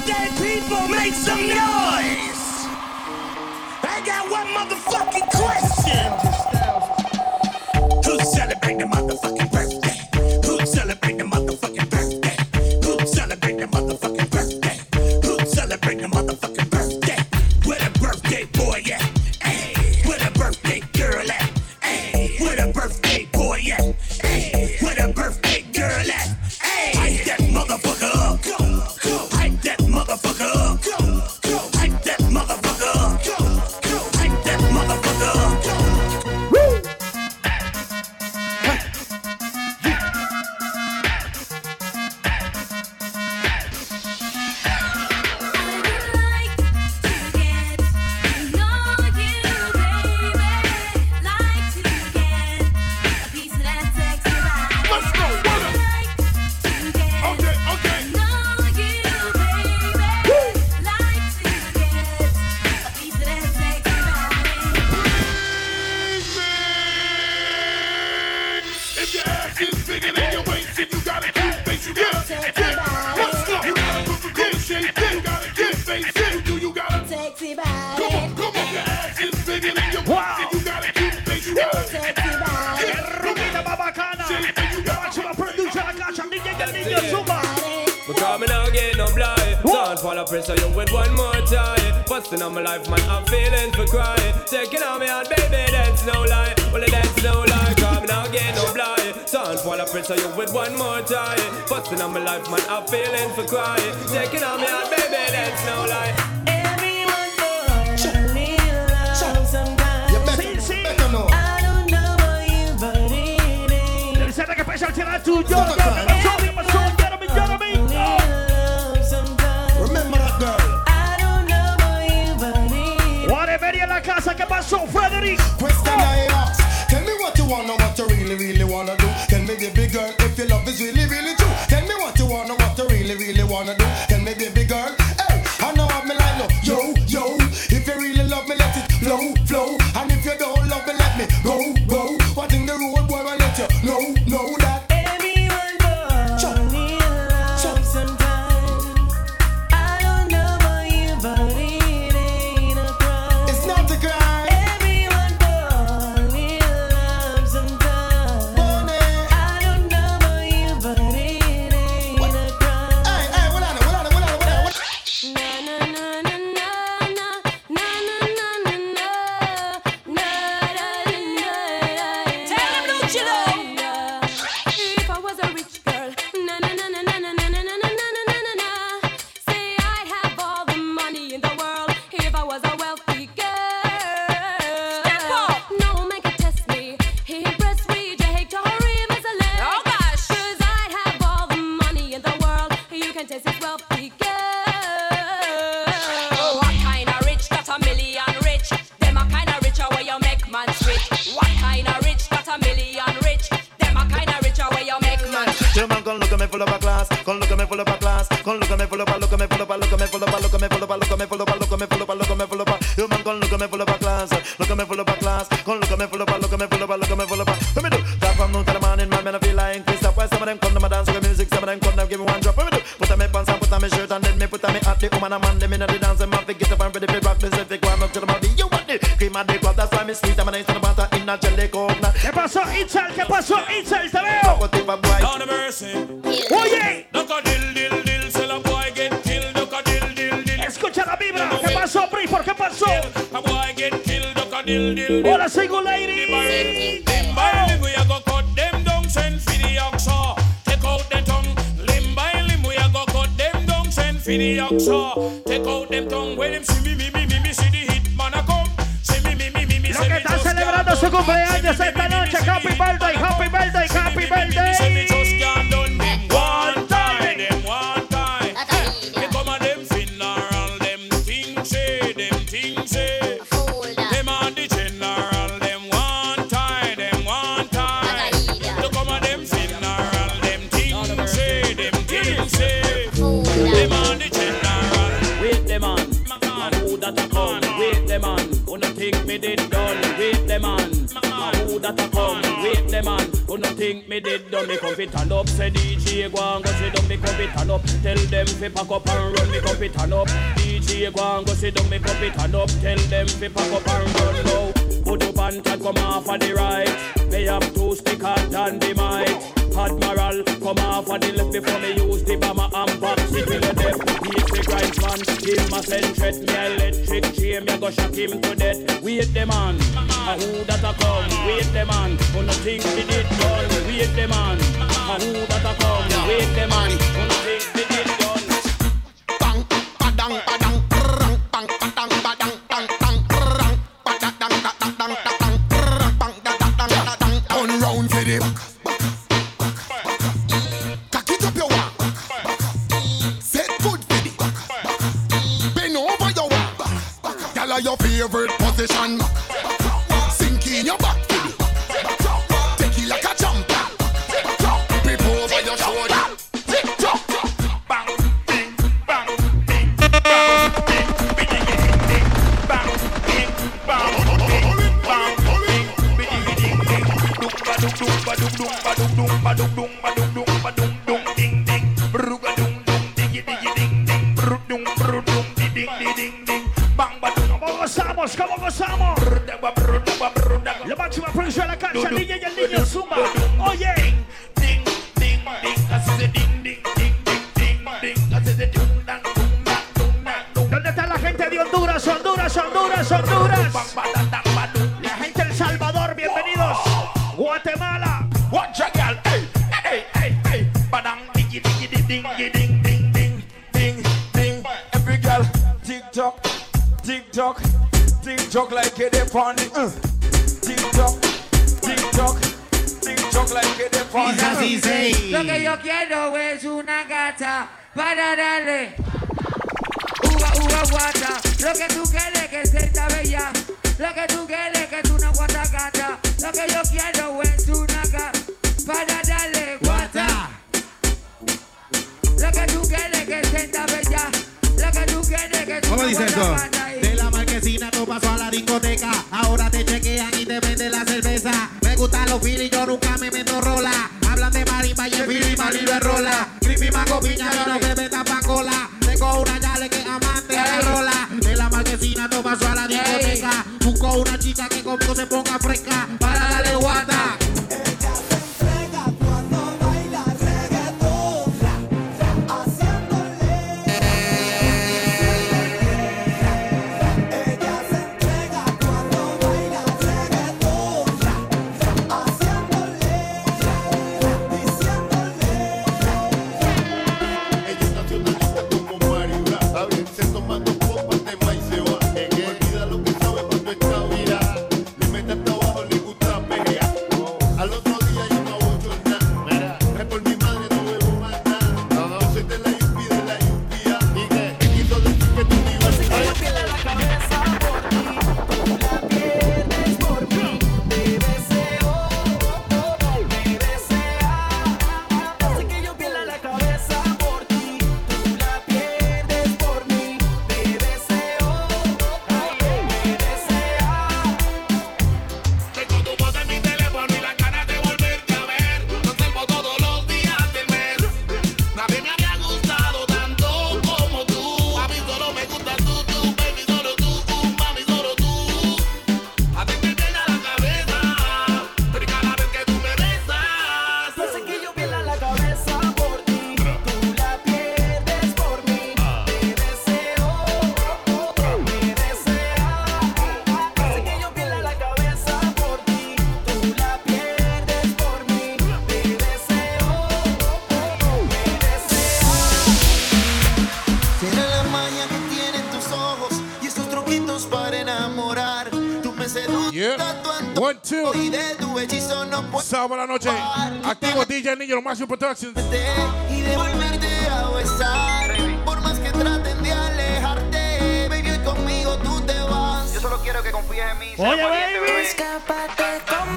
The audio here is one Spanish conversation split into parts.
birthday people, make some noise! I got one motherfucking question! Who's celebrating the motherfucking birthday? Who's celebrating the motherfucking birthday? Who's celebrating the motherfucking birthday? Who's celebrating the motherfucking birthday? Where the birthday boy at? Hey, where the birthday girl at? Hey, where the birthday boy at? Hey, where the birthday girl at? Hey, hype that motherfucker up. Hype that motherfucker up. Hype that motherfucker up. Hype that motherfucker up. Woo! Pressure you with one more time. Busting on my life, man, I'm feeling for crying. Taking on me out, baby, that's no lie. Well, that's no lie, come now, get no blind. Don't fall a pressure you with one more time. Busting on my life, man, I'm feeling for crying. Taking on me out, baby, that's no lie. Everyone wants a little love sometimes. You better know. I don't know about you, but it ain't. Deve ser que pensa tirar tudo. So Frederick, question I ask. Tell me what you wanna, what you really, really wanna do. Tell me, baby girl, if your love is really, really true. Tell me what you wanna, what you really, really wanna do. Tell me, baby girl, hey, I know I'm like, no, yo, yo. If you really love me, let it flow, flow. And if you don't love me, let me go, go. What in the road, boy, I let you know that. Everyone wants a little love sometimes. I don't know about you, but it ain't a crime. It's not a crime. ¿Qué pasó, Itzel? ¿Qué pasó, Itzel? Te veo. Oye. Escucha la vibra. ¿Qué pasó, Pri? ¿Qué pasó? Hola, single lady. Take out them tongue when them see me, see the hit man a come. See me, Lo que están celebrando su cumpleaños esta noche. Happy birthday, happy birthday, happy birthday. One time, them one time. They come and them funeral, them things say, them on the general, them one time. They come and them funeral, them things say, them on the general. Wait them on, who that a come? Wait them on, wanna think me did done? Wait them on, who that a come? Wait them on, wanna think me did done? run, me come fit and up. Say DJ go and go sit down, me come fit and up. Tell them fi pack up and run, me come fit and up. DJ go and go sit down, me come fit and up. Tell them fi pack up and run now. Put up and come off on the right. They have two stick hard and the mic. Admiral, come off on the left before me use the bomber and box it with the death. He's the grind man, him a send threat. Me electric chain, me go shock him to death. Wait the man, who that a come? Wait the man, who no think we did done? Wait the man, who that a come? Wait the man, who no think we did done? Bang, badang, badang, bang, bang, badang, badang, bang, bang, badang, badang, badang, bang, badang, badang. Turn round for the back. Cock it up your walk. Set foot for the back. Bend over your walk. Y'all are your favorite position. Sink in your back. Take it like a jumper. Rip over your shoulder. Bang, ding, bang, ding, bang, ding, ding, ding, ding, bang, ding, bang, ding, bang, ding, ding, ding, ding, dum ba dum ba dum ba dum ba dum ba dum ding ding, bruga dum ding ding ding ding, dum ding ding ding, bang ba dum. ¿Cómo gozamos? ¿Cómo gozamos? La máxima producción de la cancha, el DJ y el niño Zumba. Oye. Ding, ding, ding, así se ding, ding, ding, ding, ding, así se dum, dang, dum, dang, dum, dang, dum. ¿Dónde está la gente de Honduras? Honduras, Honduras, Honduras. La gente de El Salvador, bienvenidos. Guatemala. Watch a girl, hey, hey, hey, hey, badang, diggy, diggy, ding, ding, ding, ding, ding, ding, ding. Every girl, tick tock, tick tock, tick tock like it up on it. Tick tock, tick tock, tick tock like it up on it. Lo que yo quiero es una gata para darle uva, uva, guata. Lo que tú quieres que sea bella. Lo que tú quieres que es una guata gata. Lo que yo quiero es una gata para darle guata. Lo que tú quieres que sea bella. Lo que tú quieres que es una guata gata. De la marquesina tú pasó a la discoteca. Ahora te chequean y te venden la cerveza. Me gustan los filis, yo nunca me meto rola. Hablan de marimba y el fili marido es rola. Creepy mango piña, yo no bebe tapa cola. Tengo una yale que es amante de la rola. De la marquesina tú pasó a la discoteca. Busco una chica que conmigo se ponga fresca para darle guata. Sábado a la noche, activo DJ Niño, lo máximo Productions. Y de volverte a besar, por más que traten de alejarte, baby, hoy conmigo tú te vas. Yo solo quiero que confíes en mí. Oye, baby. Escápate con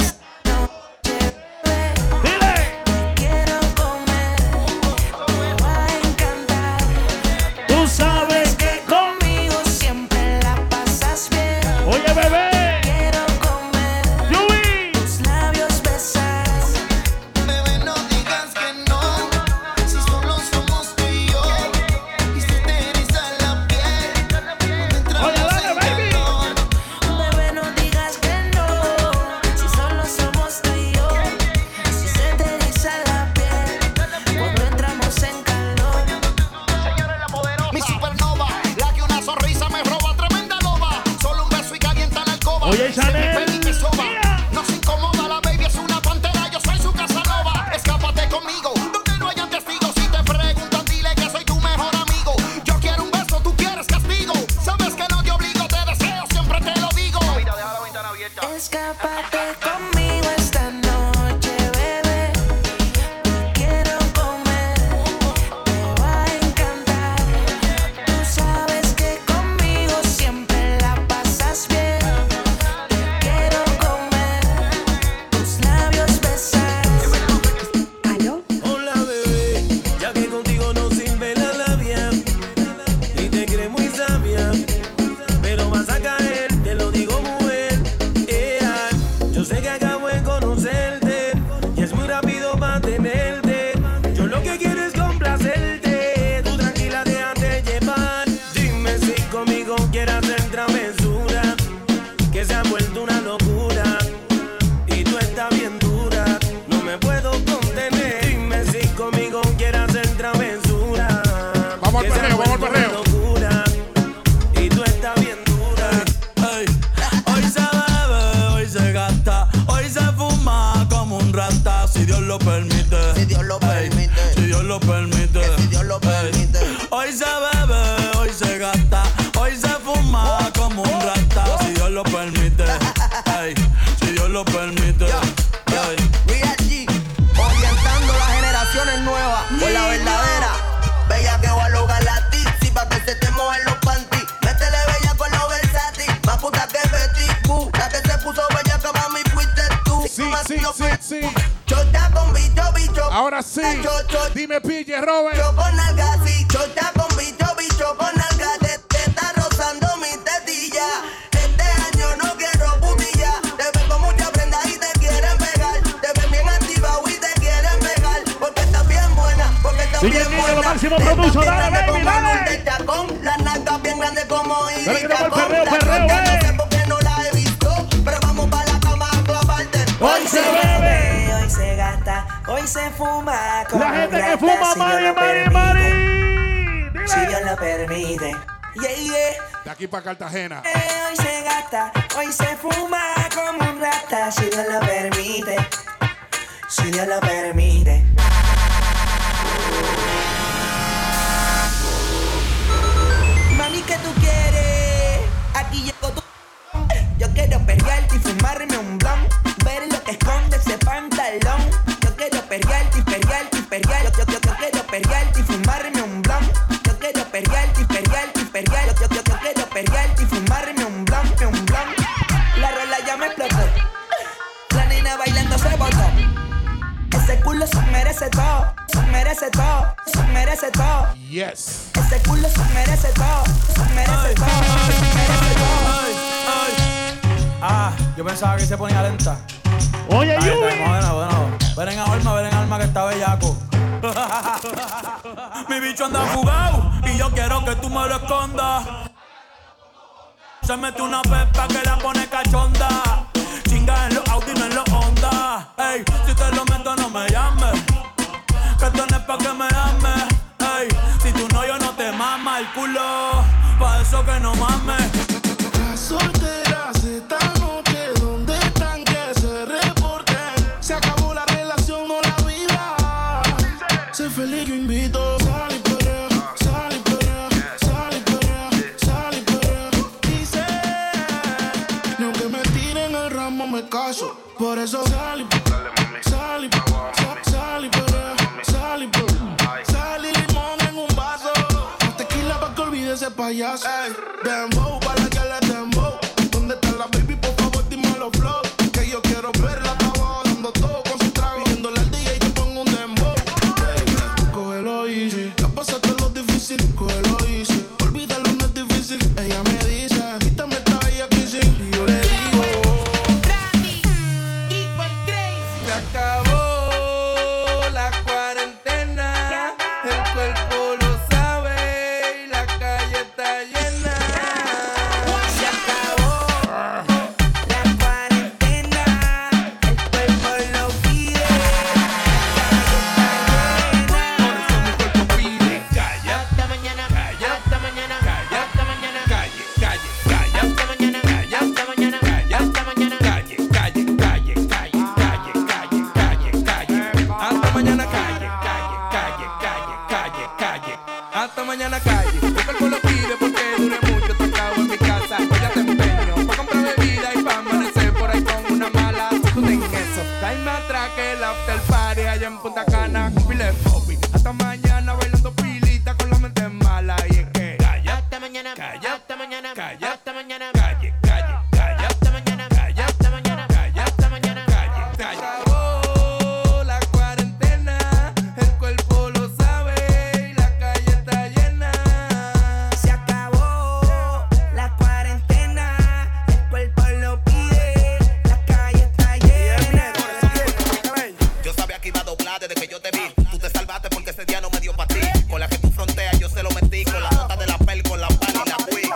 sabes que conmigo siempre la pasas bien. Oye, bebé. Quiero comer tus labios besar. Bebé, lo permite. Que si Dios lo permite. Hoy se bebe, hoy se gasta, hoy se fuma como un rata. Si Dios lo permite, ey, si Dios lo permite. Real G, orientando las generaciones nuevas por la verdadera. Bella que va a lograr la tipsy pa' que se te mojen los panties. Métele bella con los versátil, más puta que Betty Boo. La que se puso bella que mami fuiste tú. Sí. Chota con bicho. Ahora sí. Dime pille, Robert. Yo con nalga, sí. Chota con bicho con nalga. Te está rozando mi tetilla. Este año no quiero putilla. Te ven con mucha prenda y te quieren pegar. Te ven bien activado y te quieren pegar. Porque estás bien buena, porque estás bien buena. Lo máximo produce, dale, baby, dale. Con las nalgas bien grandes como Irita. Dale que te va el perreo, No sé por qué no la he visto, pero vamos para la cama a clavarte. Hoy se bebe, hoy se gasta, hoy se fuma. La gente que fuma, Mari. Si Dios lo permite. De aquí para Cartagena. Hoy se gasta, hoy se fuma como un rata. Si Dios lo permite. Si Dios lo permite. Mami, ¿qué tú quieres? Aquí llegó tu... Yo quiero perrearte y fumarme un blunt. Ver lo que esconde ese pantalón. Yo quiero perrearte y perrear. Yo quiero perrearte y fumarme un blunt. Yo quiero perrearte y perrear. Yo quiero perrearte y fumarme un blunt. La rola ya me explotó. La nena bailando se botó. Ese culo se merece todo. Se merece todo. Se merece todo. Yes. Ese culo se merece todo. Se merece todo. Se merece todo. Ah, yo pensaba que se ponía lenta. Oye, Yubi. Bueno. Ven en alma que está bellaco. Mi bicho anda fugado y yo quiero que tú me lo escondas. Se mete una pepa que la pone cachonda. Chinga en los Audi, no en los Honda. Ey, si te lo meto no me llames, que esto no es pa' que me ames. Ey, si tú no, yo no te mama el culo. Pa' eso que no mames. Las solteras esta noche, ¿dónde están? Que se reporten. Se acabó la relación, no la vida. Sé feliz, yo invito. Sal y perrea, sal y perrea, sal y perrea, sal y perrea. Dice, ni aunque me tiren el ramo me caso. Por eso sal y perrea, sal y perrea, sal y perrea, sal y perrea. Sal y limón en un vaso. Tequila pa' que olvide ese payaso. Ey, dembow para que le dembow. ¿Dónde está la baby? Por favor, dime los flow. Que yo quiero verla, estaba dando todo con su trago. Pidiéndole al DJ que ponga un dembow. Cógelo easy. Ya pasaste lo difícil, cógelo easy. Olvídalo, no es difícil. Ella me dice, quítame esta bella crisis. Y yo le digo, Se acabó la cuarentena, el cuerpo lo sabe y la calle está llena. Se acabó la cuarentena, el cuerpo lo pide. Por eso mi cuerpo pide calla, Hasta mañana, calla, hasta mañana, calla, hasta mañana, calle, calle, calla, hasta mañana, calla, hasta mañana, calla, hasta mañana. calle, calle, calle, calle, calle, calle, calle, calle. Hasta mañana calle, calle, calle, calle, calle, calle. Hasta mañana calle. Mi cuerpo lo pide porque dure mucho tocado en mi casa. Ya te empeño pa' comprar bebida y pa' amanecer por ahí con una mala. Si tú ten queso, caíme atrás que el after party allá en Punta Cana con pile popping. Hasta mañana bailando pilita con la mente mala. Y es que calla, Hasta mañana, calla, hasta mañana, calla, hasta mañana, calle, calle, calla, hasta mañana, calla, hasta mañana, calla, hasta mañana. calle, calle. Acabó la cuarentena, el cuerpo lo sabe y la calle está llena. Se acabó la cuarentena, el cuerpo lo pide, la calle está llena. yo sabía que iba a doblar desde que yo te vi. Tú te salvaste porque ese día no me dio pa' ti. Con la que tú fronteas yo se lo metí. Con la nota de la pel, con la pan y la fui.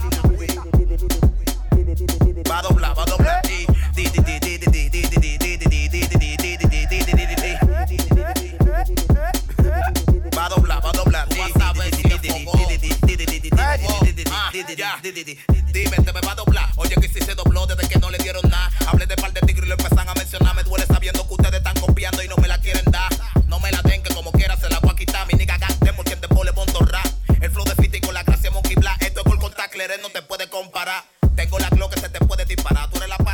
Va a doblar, y va a doblar, dime, te me va a doblar. Oye, que si se dobló desde que no le dieron nada. Hablé de par de tigres y lo empiezan a mencionar. Me duele sabiendo que ustedes están copiando y no me la quieren dar. No me la den, que como quiera se la voy a quitar. parar. Tengo la Glock que se te puede disparar. Tú eres la